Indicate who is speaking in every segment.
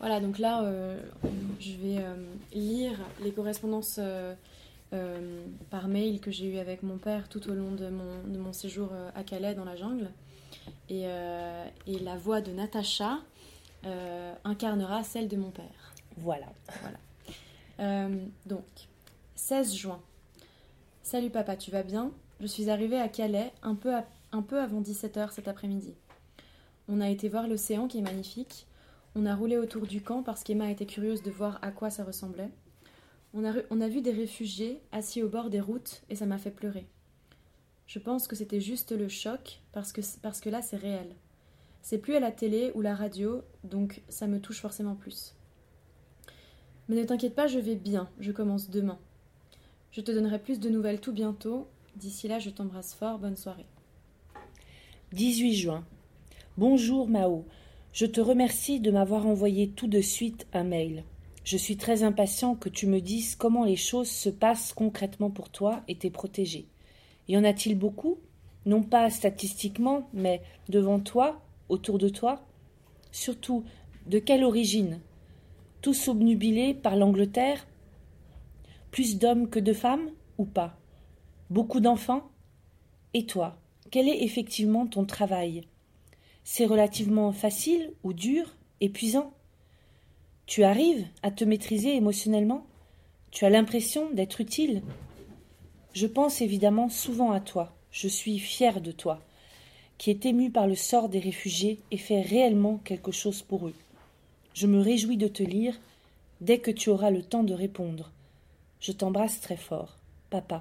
Speaker 1: Voilà, donc là, je vais lire les correspondances par mail que j'ai eues avec mon père tout au long de mon séjour à Calais dans la jungle. Et la voix de Natacha incarnera celle de mon père.
Speaker 2: Voilà.
Speaker 1: Donc, 16 juin. Salut papa, tu vas bien? Je suis arrivée à Calais un peu avant 17h cet après-midi. On a été voir l'océan qui est magnifique. On a roulé autour du camp parce qu'Emma était curieuse de voir à quoi ça ressemblait. On a vu des réfugiés assis au bord des routes et ça m'a fait pleurer. Je pense que c'était juste le choc parce que là c'est réel. C'est plus à la télé ou la radio, donc ça me touche forcément plus. Mais ne t'inquiète pas, je vais bien, je commence demain. Je te donnerai plus de nouvelles tout bientôt. D'ici là, je t'embrasse fort, bonne soirée.
Speaker 2: 18 juin. Bonjour Mao. Je te remercie de m'avoir envoyé tout de suite un mail. Je suis très impatient que tu me dises comment les choses se passent concrètement pour toi et tes protégés. Y en a-t-il beaucoup? Non pas statistiquement, mais devant toi, autour de toi? Surtout, de quelle origine? Tous obnubilés par l'Angleterre? Plus d'hommes que de femmes, ou pas? Beaucoup d'enfants? Et toi, quel est effectivement ton travail? C'est relativement facile ou dur, épuisant? Tu arrives à te maîtriser émotionnellement? Tu as l'impression d'être utile? Je pense évidemment souvent à toi. Je suis fière de toi, qui est ému par le sort des réfugiés et fait réellement quelque chose pour eux. Je me réjouis de te lire dès que tu auras le temps de répondre. Je t'embrasse très fort. Papa.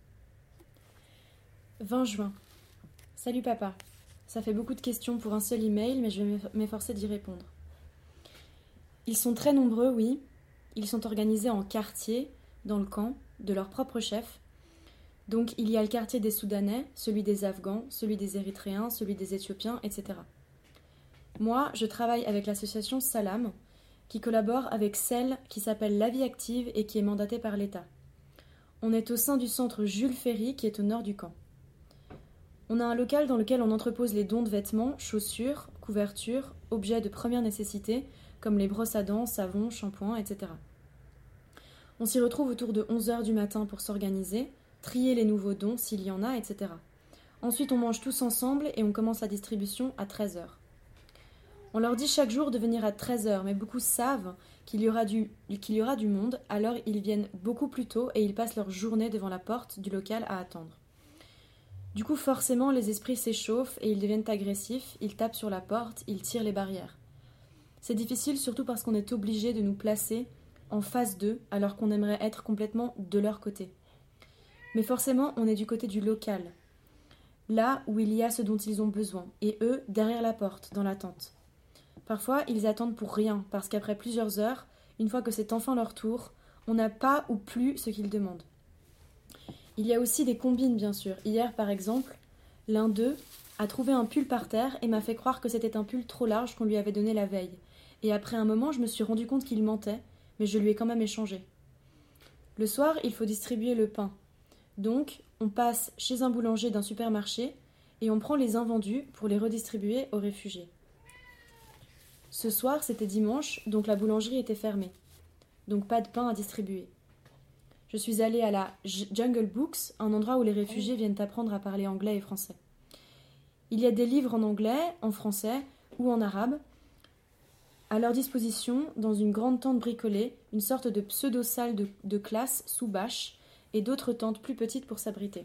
Speaker 1: 20 juin. Salut papa. Ça fait beaucoup de questions pour un seul email, mais je vais m'efforcer d'y répondre. Ils sont très nombreux, oui. Ils sont organisés en quartiers, dans le camp, de leur propre chef. Donc il y a le quartier des Soudanais, celui des Afghans, celui des Érythréens, celui des Éthiopiens, etc. Moi, je travaille avec l'association Salam, qui collabore avec celle qui s'appelle La Vie Active et qui est mandatée par l'État. On est au sein du centre Jules Ferry, qui est au nord du camp. On a un local dans lequel on entrepose les dons de vêtements, chaussures, couvertures, objets de première nécessité, comme les brosses à dents, savons, shampoings, etc. On s'y retrouve autour de 11h du matin pour s'organiser, trier les nouveaux dons s'il y en a, etc. Ensuite, on mange tous ensemble et on commence la distribution à 13h. On leur dit chaque jour de venir à 13h, mais beaucoup savent qu'il y aura du monde, alors ils viennent beaucoup plus tôt et ils passent leur journée devant la porte du local à attendre. Du coup, forcément, les esprits s'échauffent et ils deviennent agressifs, ils tapent sur la porte, ils tirent les barrières. C'est difficile surtout parce qu'on est obligé de nous placer en face d'eux alors qu'on aimerait être complètement de leur côté. Mais forcément, on est du côté du local, là où il y a ce dont ils ont besoin, et eux, derrière la porte, dans l'attente. Parfois, ils attendent pour rien, parce qu'après plusieurs heures, une fois que c'est enfin leur tour, on n'a pas ou plus ce qu'ils demandent. Il y a aussi des combines, bien sûr. Hier, par exemple, l'un d'eux a trouvé un pull par terre et m'a fait croire que c'était un pull trop large qu'on lui avait donné la veille. Et après un moment, je me suis rendu compte qu'il mentait, mais je lui ai quand même échangé. Le soir, il faut distribuer le pain. Donc, on passe chez un boulanger d'un supermarché et on prend les invendus pour les redistribuer aux réfugiés. Ce soir, c'était dimanche, donc la boulangerie était fermée. Donc pas de pain à distribuer. Je suis allée à la Jungle Books, un endroit où les réfugiés viennent apprendre à parler anglais et français. Il y a des livres en anglais, en français ou en arabe. À leur disposition, dans une grande tente bricolée, une sorte de pseudo-salle de classe sous bâche et d'autres tentes plus petites pour s'abriter.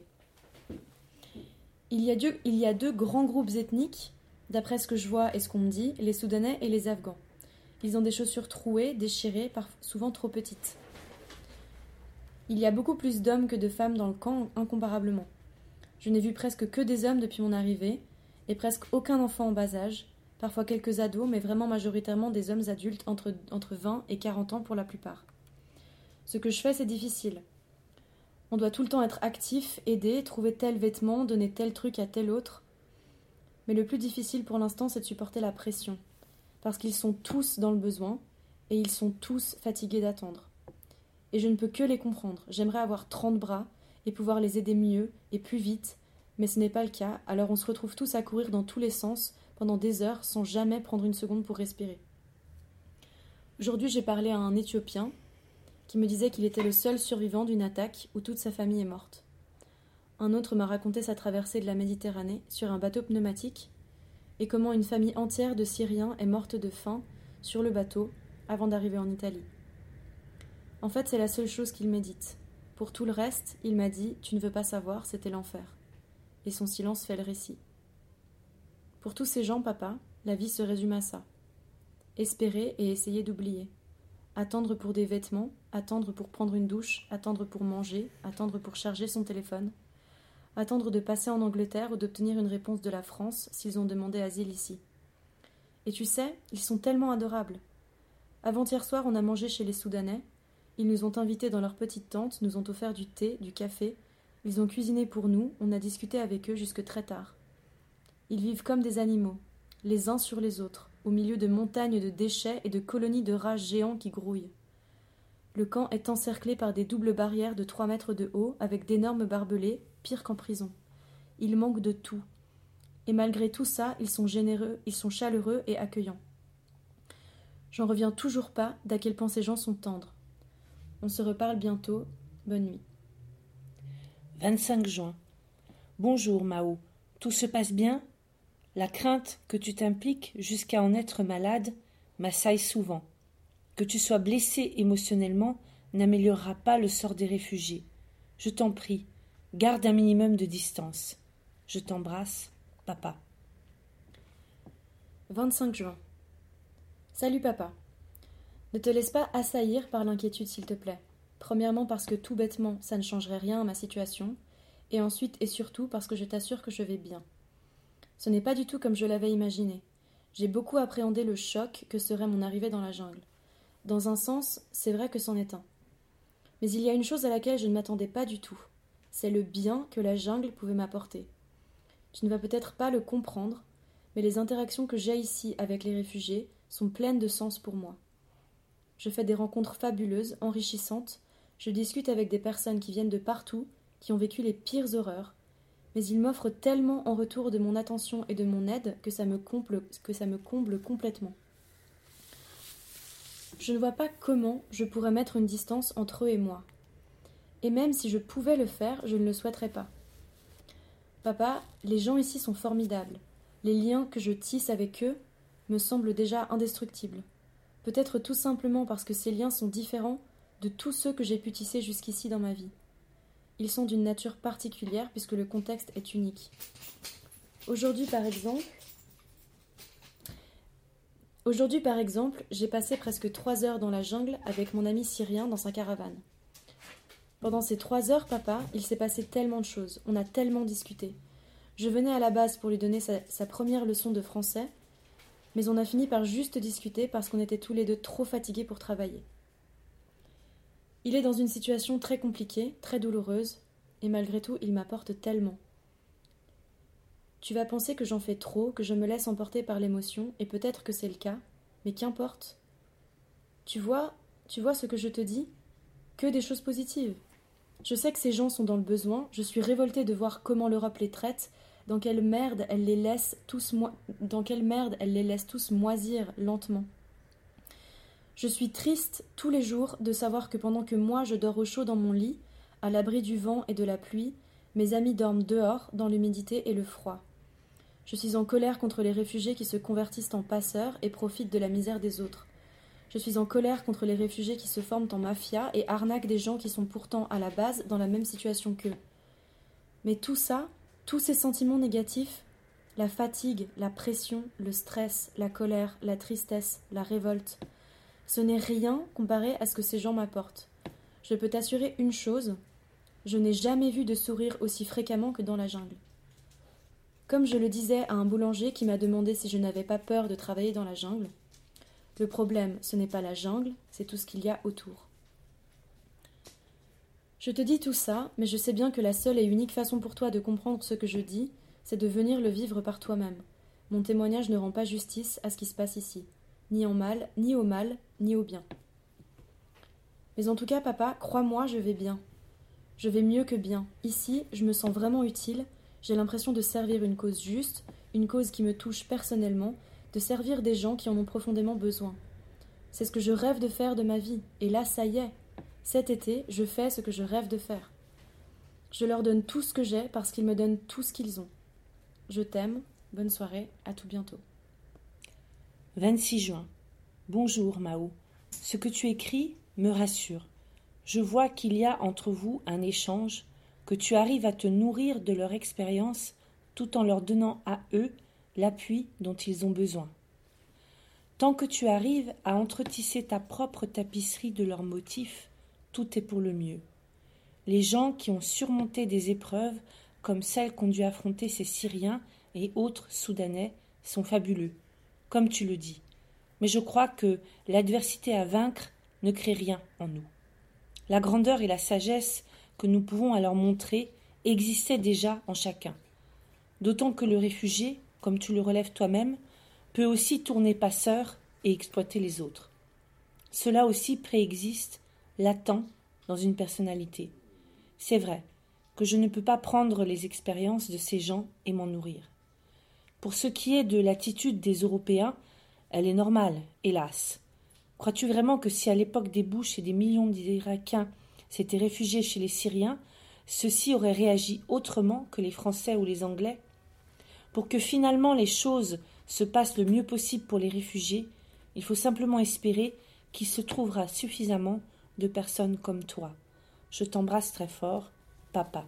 Speaker 1: Il y a deux grands groupes ethniques, d'après ce que je vois et ce qu'on me dit, les Soudanais et les Afghans. Ils ont des chaussures trouées, déchirées, souvent trop petites. Il y a beaucoup plus d'hommes que de femmes dans le camp, incomparablement. Je n'ai vu presque que des hommes depuis mon arrivée, et presque aucun enfant en bas âge, parfois quelques ados, mais vraiment majoritairement des hommes adultes entre 20 et 40 ans pour la plupart. Ce que je fais, c'est difficile. On doit tout le temps être actif, aider, trouver tel vêtement, donner tel truc à tel autre. Mais le plus difficile pour l'instant, c'est de supporter la pression, parce qu'ils sont tous dans le besoin, et ils sont tous fatigués d'attendre. Et je ne peux que les comprendre. J'aimerais avoir 30 bras et pouvoir les aider mieux et plus vite, mais ce n'est pas le cas, alors on se retrouve tous à courir dans tous les sens pendant des heures sans jamais prendre une seconde pour respirer. Aujourd'hui, j'ai parlé à un Éthiopien qui me disait qu'il était le seul survivant d'une attaque où toute sa famille est morte. Un autre m'a raconté sa traversée de la Méditerranée sur un bateau pneumatique et comment une famille entière de Syriens est morte de faim sur le bateau avant d'arriver en Italie. En fait, c'est la seule chose qu'il médite. Pour tout le reste, il m'a dit « Tu ne veux pas savoir, c'était l'enfer ». Et son silence fait le récit. Pour tous ces gens, papa, la vie se résume à ça. Espérer et essayer d'oublier. Attendre pour des vêtements, attendre pour prendre une douche, attendre pour manger, attendre pour charger son téléphone. Attendre de passer en Angleterre ou d'obtenir une réponse de la France s'ils ont demandé asile ici. Et tu sais, ils sont tellement adorables. Avant-hier soir, on a mangé chez les Soudanais. Ils nous ont invités dans leur petite tente, nous ont offert du thé, du café. Ils ont cuisiné pour nous, on a discuté avec eux jusque très tard. Ils vivent comme des animaux, les uns sur les autres, au milieu de montagnes de déchets et de colonies de rats géants qui grouillent. Le camp est encerclé par des doubles barrières de 3 mètres de haut, avec d'énormes barbelés, pire qu'en prison. Il manque de tout. Et malgré tout ça, ils sont généreux, ils sont chaleureux et accueillants. J'en reviens toujours pas d'à quel point ces gens sont tendres. On se reparle bientôt. Bonne nuit.
Speaker 2: 25 juin. Bonjour Mao. Tout se passe bien? La crainte que tu t'impliques jusqu'à en être malade m'assaille souvent. Que tu sois blessé émotionnellement n'améliorera pas le sort des réfugiés. Je t'en prie, garde un minimum de distance. Je t'embrasse, papa.
Speaker 1: 25 juin. Salut papa. Ne te laisse pas assaillir par l'inquiétude s'il te plaît. Premièrement parce que tout bêtement ça ne changerait rien à ma situation, et ensuite et surtout parce que je t'assure que je vais bien. Ce n'est pas du tout comme je l'avais imaginé. J'ai beaucoup appréhendé le choc que serait mon arrivée dans la jungle. Dans un sens, c'est vrai que c'en est un. Mais il y a une chose à laquelle je ne m'attendais pas du tout. C'est le bien que la jungle pouvait m'apporter. Tu ne vas peut-être pas le comprendre, mais les interactions que j'ai ici avec les réfugiés sont pleines de sens pour moi. Je fais des rencontres fabuleuses, enrichissantes. Je discute avec des personnes qui viennent de partout, qui ont vécu les pires horreurs. Mais ils m'offrent tellement en retour de mon attention et de mon aide que ça me comble complètement. Je ne vois pas comment je pourrais mettre une distance entre eux et moi. Et même si je pouvais le faire, je ne le souhaiterais pas. Papa, les gens ici sont formidables. Les liens que je tisse avec eux me semblent déjà indestructibles. Peut-être tout simplement parce que ces liens sont différents de tous ceux que j'ai pu tisser jusqu'ici dans ma vie. Ils sont d'une nature particulière puisque le contexte est unique. Aujourd'hui, par exemple, j'ai passé presque 3 heures dans la jungle avec mon ami syrien dans sa caravane. Pendant ces 3 heures, papa, il s'est passé tellement de choses. On a tellement discuté. Je venais à la base pour lui donner sa première leçon de français, mais on a fini par juste discuter parce qu'on était tous les deux trop fatigués pour travailler. Il est dans une situation très compliquée, très douloureuse, et malgré tout, il m'apporte tellement. Tu vas penser que j'en fais trop, que je me laisse emporter par l'émotion, et peut-être que c'est le cas, mais qu'importe. Tu vois ce que je te dis? Que des choses positives. Je sais que ces gens sont dans le besoin, je suis révoltée de voir comment l'Europe les traite, dans quelle merde elle les laisse tous moisir lentement. Je suis triste tous les jours de savoir que pendant que moi je dors au chaud dans mon lit, à l'abri du vent et de la pluie, mes amis dorment dehors dans l'humidité et le froid. Je suis en colère contre les réfugiés qui se convertissent en passeurs et profitent de la misère des autres. Je suis en colère contre les réfugiés qui se forment en mafia et arnaquent des gens qui sont pourtant à la base dans la même situation qu'eux. Mais tout ça, tous ces sentiments négatifs, la fatigue, la pression, le stress, la colère, la tristesse, la révolte, ce n'est rien comparé à ce que ces gens m'apportent. Je peux t'assurer une chose, je n'ai jamais vu de sourire aussi fréquemment que dans la jungle. Comme je le disais à un boulanger qui m'a demandé si je n'avais pas peur de travailler dans la jungle, le problème, ce n'est pas la jungle, c'est tout ce qu'il y a autour. Je te dis tout ça, mais je sais bien que la seule et unique façon pour toi de comprendre ce que je dis, c'est de venir le vivre par toi-même. Mon témoignage ne rend pas justice à ce qui se passe ici, ni en mal, ni au mal, ni au bien. Mais en tout cas, papa, crois-moi, je vais bien. Je vais mieux que bien. Ici, je me sens vraiment utile, j'ai l'impression de servir une cause juste, une cause qui me touche personnellement, de servir des gens qui en ont profondément besoin. C'est ce que je rêve de faire de ma vie. Et là, ça y est. Cet été, je fais ce que je rêve de faire. Je leur donne tout ce que j'ai parce qu'ils me donnent tout ce qu'ils ont. Je t'aime. Bonne soirée. À tout bientôt.
Speaker 2: 26 juin. Bonjour Mao. Ce que tu écris me rassure. Je vois qu'il y a entre vous un échange, que tu arrives à te nourrir de leur expérience tout en leur donnant à eux l'appui dont ils ont besoin. Tant que tu arrives à entretisser ta propre tapisserie de leurs motifs, tout est pour le mieux. Les gens qui ont surmonté des épreuves comme celles qu'ont dû affronter ces Syriens et autres Soudanais sont fabuleux, comme tu le dis. Mais je crois que l'adversité à vaincre ne crée rien en nous. La grandeur et la sagesse que nous pouvons alors montrer existaient déjà en chacun. D'autant que le réfugié, comme tu le relèves toi-même, peut aussi tourner passeur et exploiter les autres. Cela aussi préexiste, latent, dans une personnalité. C'est vrai que je ne peux pas prendre les expériences de ces gens et m'en nourrir. Pour ce qui est de l'attitude des Européens, elle est normale, hélas. Crois-tu vraiment que si à l'époque des Bush et des millions d'Irakiens s'étaient réfugiés chez les Syriens, ceux-ci auraient réagi autrement que les Français ou les Anglais? Pour que finalement les choses se passent le mieux possible pour les réfugiés, il faut simplement espérer qu'il se trouvera suffisamment de personnes comme toi. Je t'embrasse très fort, papa.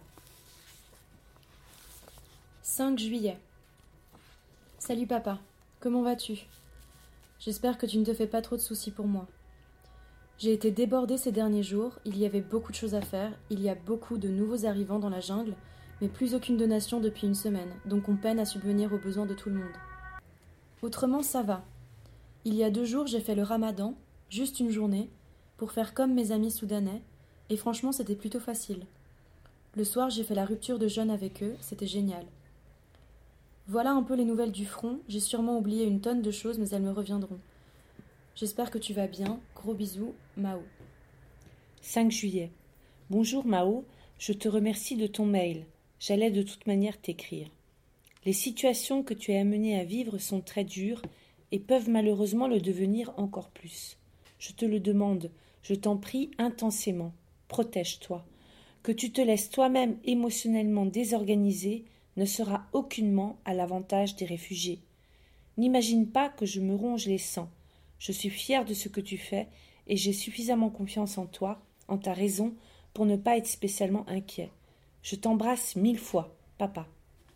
Speaker 1: 5 juillet. Salut papa, comment vas-tu? J'espère que tu ne te fais pas trop de soucis pour moi. J'ai été débordée ces derniers jours, il y avait beaucoup de choses à faire, il y a beaucoup de nouveaux arrivants dans la jungle, mais plus aucune donation depuis une semaine, donc on peine à subvenir aux besoins de tout le monde. Autrement, ça va. Il y a 2 jours, j'ai fait le ramadan, juste une journée, pour faire comme mes amis soudanais, et franchement, c'était plutôt facile. Le soir, j'ai fait la rupture de jeûne avec eux, c'était génial. Voilà un peu les nouvelles du front, j'ai sûrement oublié une tonne de choses, mais elles me reviendront. J'espère que tu vas bien, gros bisous, Mao.
Speaker 2: 5 juillet. Bonjour Mao, je te remercie de ton mail. J'allais de toute manière t'écrire. Les situations que tu es amené à vivre sont très dures et peuvent malheureusement le devenir encore plus. Je te le demande, je t'en prie intensément, protège-toi. Que tu te laisses toi-même émotionnellement désorganiser ne sera aucunement à l'avantage des réfugiés. N'imagine pas que je me ronge les sangs. Je suis fière de ce que tu fais et j'ai suffisamment confiance en toi, en ta raison, pour ne pas être spécialement inquiet. Je t'embrasse 1000 fois, papa.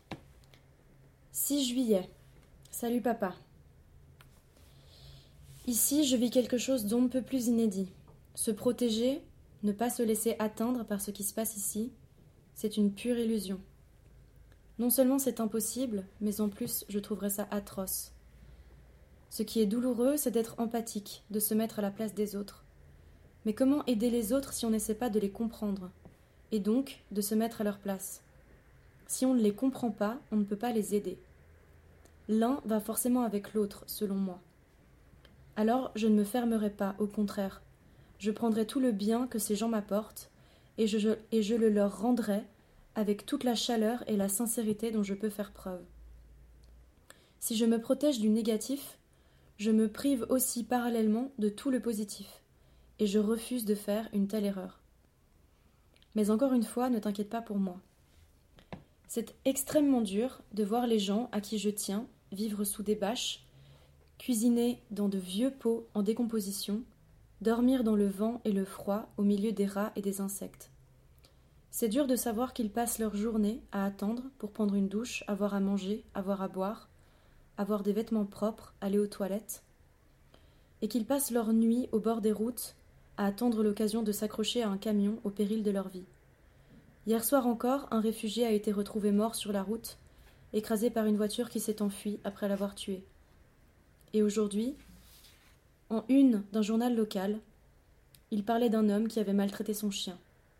Speaker 1: 6 juillet. Salut papa. Ici, je vis quelque chose d'on ne peut plus inédit. Se protéger, ne pas se laisser atteindre par ce qui se passe ici, c'est une pure illusion. Non seulement c'est impossible, mais en plus je trouverais ça atroce. Ce qui est douloureux, c'est d'être empathique, de se mettre à la place des autres. Mais comment aider les autres si on n'essaie pas de les comprendre, et donc de se mettre à leur place? Si on ne les comprend pas, on ne peut pas les aider. L'un va forcément avec l'autre, selon moi. Alors je ne me fermerai pas, au contraire. Je prendrai tout le bien que ces gens m'apportent, et je le leur rendrai avec toute la chaleur et la sincérité dont je peux faire preuve. Si je me protège du négatif, je me prive aussi parallèlement de tout le positif, et je refuse de faire une telle erreur. Mais encore une fois, ne t'inquiète pas pour moi. C'est extrêmement dur de voir les gens à qui je tiens vivre sous des bâches, cuisiner dans de vieux pots en décomposition, dormir dans le vent et le froid au milieu des rats et des insectes. C'est dur de savoir qu'ils passent leur journée à attendre pour prendre une douche, avoir à manger, avoir à boire, avoir des vêtements propres, aller aux toilettes, et qu'ils passent leur nuit au bord des routes à attendre l'occasion de s'accrocher à un camion au péril de leur vie. Hier soir encore, un réfugié a été retrouvé mort sur la route, écrasé par une voiture qui s'est enfuie après l'avoir tué. Et aujourd'hui, en une d'un journal local, il parlait d'un homme qui avait maltraité son chien.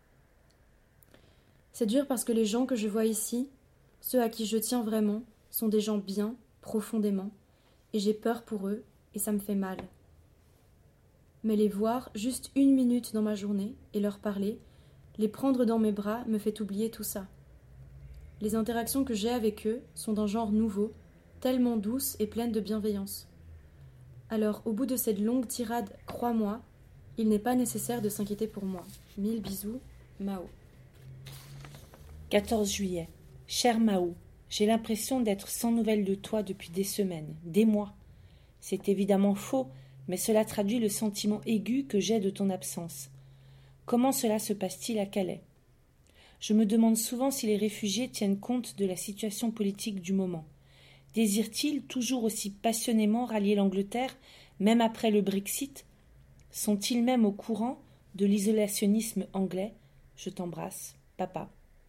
Speaker 1: C'est dur parce que les gens que je vois ici, ceux à qui je tiens vraiment, sont des gens bien, profondément, et j'ai peur pour eux, et ça me fait mal. Mais les voir juste une minute dans ma journée, et leur parler, les prendre dans mes bras, me fait oublier tout ça. Les interactions que j'ai avec eux sont d'un genre nouveau, tellement douces et pleines de bienveillance. Alors, au bout de cette longue tirade, crois-moi, il n'est pas nécessaire de s'inquiéter pour moi. 1000 bisous, Mao.
Speaker 2: 14 juillet. Cher Mao, j'ai l'impression d'être sans nouvelles de toi depuis des semaines, des mois. C'est évidemment faux, mais cela traduit le sentiment aigu que j'ai de ton absence. Comment cela se passe-t-il à Calais? Je me demande souvent si les réfugiés tiennent compte de la situation politique du moment. Désirent-ils toujours aussi passionnément rallier l'Angleterre, même après le Brexit? Sont-ils même au courant de l'isolationnisme anglais? Je t'embrasse, papa.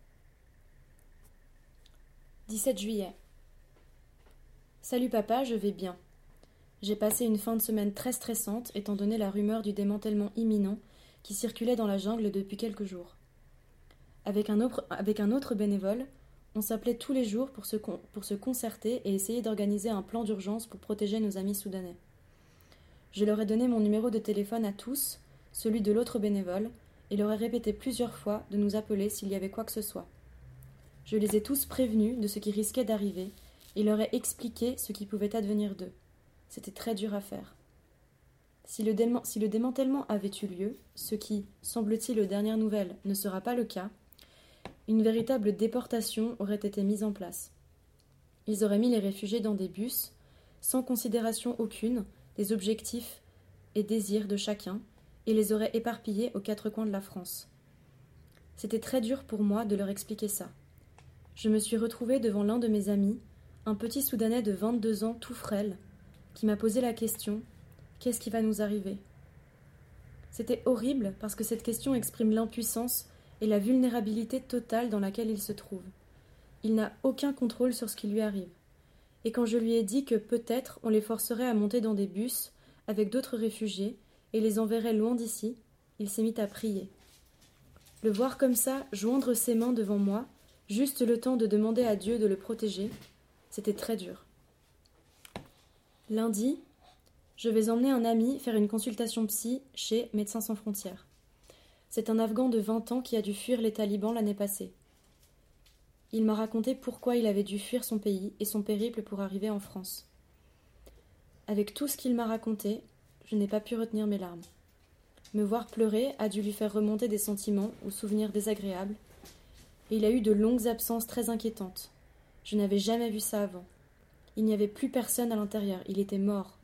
Speaker 1: 17 juillet. Salut papa, je vais bien. J'ai passé une fin de semaine très stressante étant donné la rumeur du démantèlement imminent qui circulait dans la jungle depuis quelques jours. Avec un autre bénévole, on s'appelait tous les jours pour se concerter et essayer d'organiser un plan d'urgence pour protéger nos amis soudanais. Je leur ai donné mon numéro de téléphone à tous, celui de l'autre bénévole, et leur ai répété plusieurs fois de nous appeler s'il y avait quoi que ce soit. Je les ai tous prévenus de ce qui risquait d'arriver et leur ai expliqué ce qui pouvait advenir d'eux. C'était très dur à faire. Si le démantèlement avait eu lieu, ce qui, semble-t-il aux dernières nouvelles, ne sera pas le cas, une véritable déportation aurait été mise en place. Ils auraient mis les réfugiés dans des bus, sans considération aucune des objectifs et désirs de chacun, et les auraient éparpillés aux quatre coins de la France. C'était très dur pour moi de leur expliquer ça. Je me suis retrouvée devant l'un de mes amis, un petit Soudanais de 22 ans tout frêle, qui m'a posé la question « Qu'est-ce qui va nous arriver ?» C'était horrible parce que cette question exprime l'impuissance et la vulnérabilité totale dans laquelle il se trouve. Il n'a aucun contrôle sur ce qui lui arrive. Et quand je lui ai dit que peut-être on les forcerait à monter dans des bus avec d'autres réfugiés et les enverrait loin d'ici, il s'est mis à prier. Le voir comme ça, joindre ses mains devant moi, juste le temps de demander à Dieu de le protéger, c'était très dur. Lundi, je vais emmener un ami faire une consultation psy chez Médecins sans frontières. C'est un Afghan de 20 ans qui a dû fuir les talibans l'année passée. Il m'a raconté pourquoi il avait dû fuir son pays et son périple pour arriver en France. Avec tout ce qu'il m'a raconté, je n'ai pas pu retenir mes larmes. Me voir pleurer a dû lui faire remonter des sentiments ou souvenirs désagréables, et il a eu de longues absences très inquiétantes. Je n'avais jamais vu ça avant. Il n'y avait plus personne à l'intérieur, il était mort.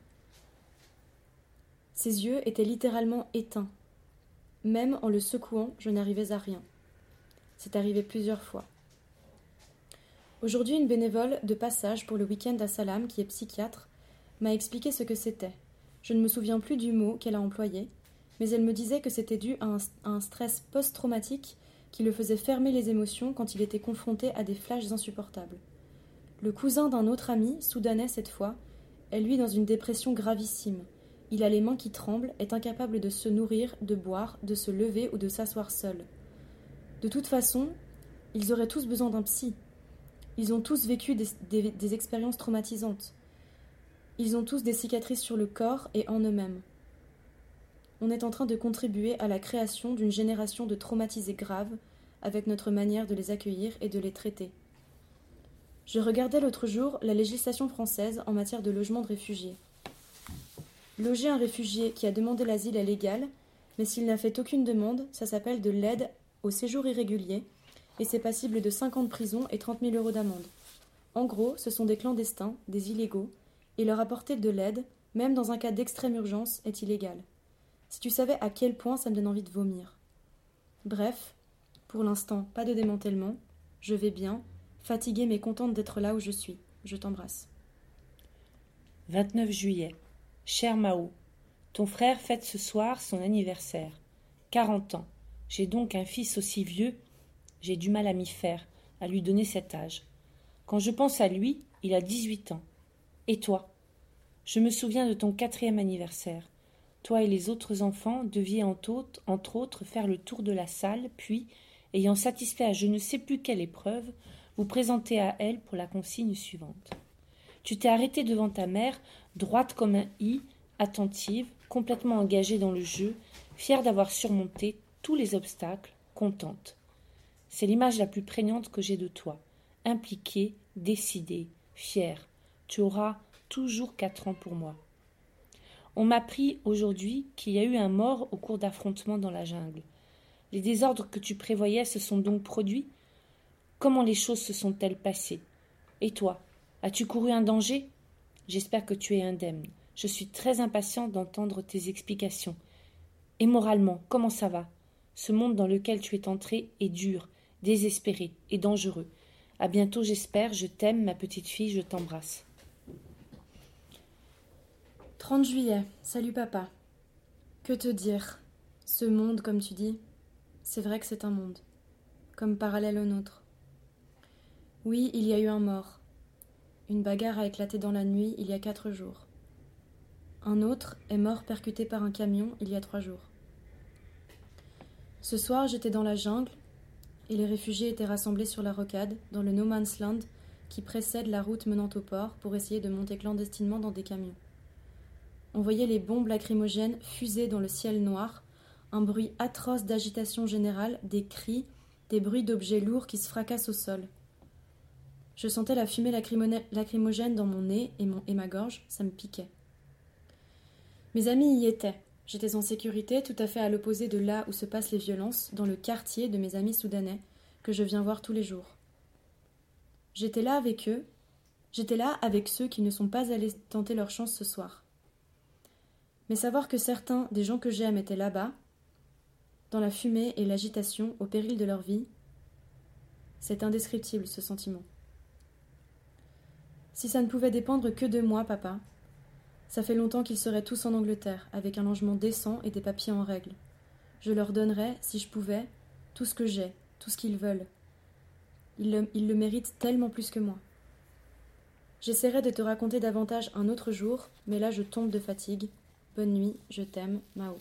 Speaker 1: Ses yeux étaient littéralement éteints. Même en le secouant, je n'arrivais à rien. C'est arrivé plusieurs fois. Aujourd'hui, une bénévole de passage pour le week-end à Salam, qui est psychiatre, m'a expliqué ce que c'était. Je ne me souviens plus du mot qu'elle a employé, mais elle me disait que c'était dû à un stress post-traumatique qui le faisait fermer les émotions quand il était confronté à des flashs insupportables. Le cousin d'un autre ami, soudanais cette fois, est lui dans une dépression gravissime. Il a les mains qui tremblent, est incapable de se nourrir, de boire, de se lever ou de s'asseoir seul. De toute façon, ils auraient tous besoin d'un psy. Ils ont tous vécu des expériences traumatisantes. Ils ont tous des cicatrices sur le corps et en eux-mêmes. On est en train de contribuer à la création d'une génération de traumatisés graves avec notre manière de les accueillir et de les traiter. Je regardais l'autre jour la législation française en matière de logement de réfugiés. Loger un réfugié qui a demandé l'asile est légal, mais s'il n'a fait aucune demande, ça s'appelle de l'aide au séjour irrégulier, et c'est passible de 5 ans de prison et 30 000 € d'amende. En gros, ce sont des clandestins, des illégaux, et leur apporter de l'aide, même dans un cas d'extrême urgence, est illégal. Si tu savais à quel point ça me donne envie de vomir. Bref, pour l'instant, pas de démantèlement, je vais bien, fatiguée mais contente d'être là où je suis. Je t'embrasse.
Speaker 2: 29 juillet. Cher Mao, ton frère fête ce soir son anniversaire. 40 ans. J'ai donc un fils aussi vieux. J'ai du mal à m'y faire, à lui donner cet âge. Quand je pense à lui, il a 18 ans. Et toi? Je me souviens de ton 4e anniversaire. Toi et les autres enfants deviez entre autres faire le tour de la salle, puis, ayant satisfait à je ne sais plus quelle épreuve, vous présenter à elle pour la consigne suivante. Tu t'es arrêtée devant ta mère, droite comme un i, attentive, complètement engagée dans le jeu, fière d'avoir surmonté tous les obstacles, contente. C'est l'image la plus prégnante que j'ai de toi. Impliquée, décidée, fière. Tu auras toujours 4 ans pour moi. On m'apprit aujourd'hui qu'il y a eu un mort au cours d'affrontements dans la jungle. Les désordres que tu prévoyais se sont donc produits? Comment les choses se sont-elles passées? Et toi, as-tu couru un danger? J'espère que tu es indemne. Je suis très impatient d'entendre tes explications. Et moralement, comment ça va? Ce monde dans lequel tu es entrée est dur, désespéré et dangereux. À bientôt, j'espère. Je t'aime, ma petite fille, je t'embrasse.
Speaker 1: 30 juillet. Salut papa. Que te dire? Ce monde, comme tu dis, c'est vrai que c'est un monde, comme parallèle au nôtre. Oui, il y a eu un mort. Une bagarre a éclaté dans la nuit il y a 4 jours. Un autre est mort percuté par un camion il y a 3 jours. Ce soir, j'étais dans la jungle et les réfugiés étaient rassemblés sur la rocade, dans le No Man's Land qui précède la route menant au port pour essayer de monter clandestinement dans des camions. On voyait les bombes lacrymogènes fuser dans le ciel noir, un bruit atroce d'agitation générale, des cris, des bruits d'objets lourds qui se fracassent au sol. Je sentais la fumée lacrymogène dans mon nez et ma gorge, ça me piquait. Mes amis y étaient. J'étais en sécurité, tout à fait à l'opposé de là où se passent les violences, dans le quartier de mes amis soudanais, que je viens voir tous les jours. J'étais là avec eux, j'étais là avec ceux qui ne sont pas allés tenter leur chance ce soir. Mais savoir que certains des gens que j'aime étaient là-bas, dans la fumée et l'agitation, au péril de leur vie, c'est indescriptible ce sentiment. Si ça ne pouvait dépendre que de moi, papa, ça fait longtemps qu'ils seraient tous en Angleterre, avec un logement décent et des papiers en règle. Je leur donnerais, si je pouvais, tout ce que j'ai, tout ce qu'ils veulent. Ils le méritent tellement plus que moi. J'essaierai de te raconter davantage un autre jour, mais là je tombe de fatigue. Bonne nuit, je t'aime, Mao.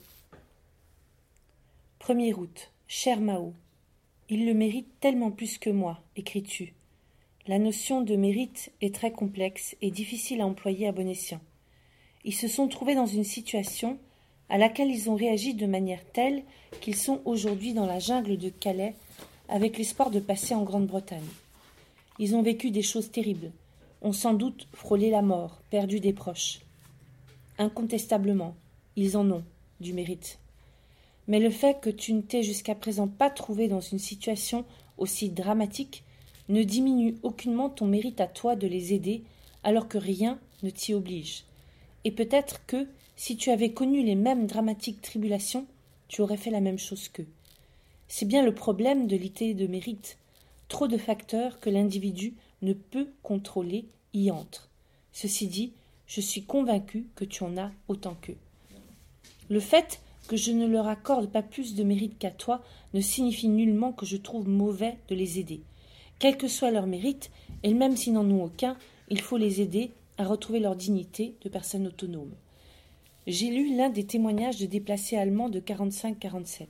Speaker 2: 1er août. Cher Mao, il le mérite tellement plus que moi, écris-tu. La notion de mérite est très complexe et difficile à employer à bon escient. Ils se sont trouvés dans une situation à laquelle ils ont réagi de manière telle qu'ils sont aujourd'hui dans la jungle de Calais avec l'espoir de passer en Grande-Bretagne. Ils ont vécu des choses terribles, ont sans doute frôlé la mort, perdu des proches. Incontestablement, ils en ont du mérite. Mais le fait que tu ne t'aies jusqu'à présent pas trouvé dans une situation aussi dramatique ne diminue aucunement ton mérite à toi de les aider alors que rien ne t'y oblige. Et peut-être que, si tu avais connu les mêmes dramatiques tribulations, tu aurais fait la même chose qu'eux. C'est bien le problème de l'idée de mérite. Trop de facteurs que l'individu ne peut contrôler y entrent. Ceci dit, je suis convaincu que tu en as autant qu'eux. Le fait que je ne leur accorde pas plus de mérite qu'à toi ne signifie nullement que je trouve mauvais de les aider. Quel que soit leur mérite, et même s'ils n'en ont aucun, il faut les aider à retrouver leur dignité de personnes autonomes. J'ai lu l'un des témoignages de déplacés allemands de 45-47.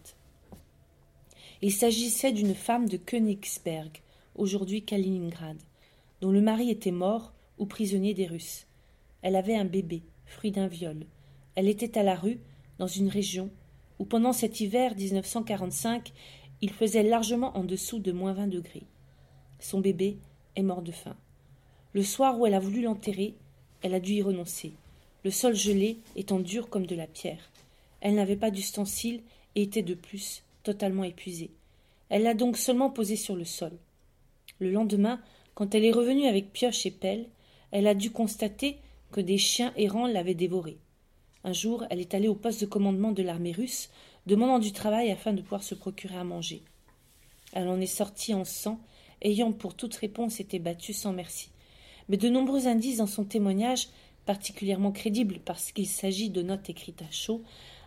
Speaker 2: Il s'agissait d'une femme de Königsberg, aujourd'hui Kaliningrad, dont le mari était mort ou prisonnier des Russes. Elle avait un bébé, fruit d'un viol. Elle était à la rue, dans une région où, pendant cet hiver 1945, il faisait largement en dessous de -20 degrés. Son bébé est mort de faim. Le soir où elle a voulu l'enterrer, elle a dû y renoncer, le sol gelé étant dur comme de la pierre. Elle n'avait pas d'ustensiles et était de plus totalement épuisée. Elle l'a donc seulement posé sur le sol. Le lendemain, quand elle est revenue avec pioche et pelle, elle a dû constater que des chiens errants l'avaient dévorée. Un jour, elle est allée au poste de commandement de l'armée russe, demandant du travail afin de pouvoir se procurer à manger. Elle en est sortie en sang, ayant pour toute réponse été battue sans merci. Mais de nombreux indices dans son témoignage, particulièrement crédibles parce qu'il s'agit de notes écrites à chaud,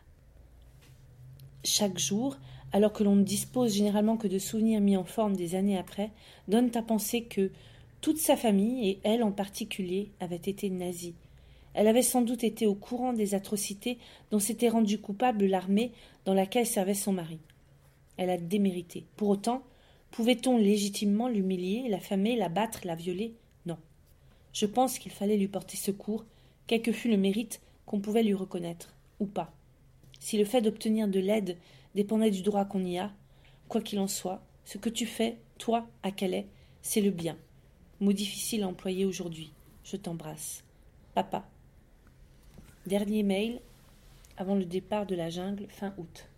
Speaker 2: chaque jour, alors que l'on ne dispose généralement que de souvenirs mis en forme des années après, donnent à penser que toute sa famille, et elle en particulier, avait été nazie. Elle avait sans doute été au courant des atrocités dont s'était rendue coupable l'armée dans laquelle servait son mari. Elle a démérité. Pour autant, pouvait-on légitimement l'humilier, l'affamer, la battre, la violer? Non. Je pense qu'il fallait lui porter secours, quel que fût le mérite qu'on pouvait lui reconnaître, ou pas. Si le fait d'obtenir de l'aide dépendait du droit qu'on y a, quoi qu'il en soit, ce que tu fais, toi, à Calais, c'est le bien. Mot difficile à employer aujourd'hui. Je t'embrasse. Papa. Dernier mail, avant le départ de la jungle fin août.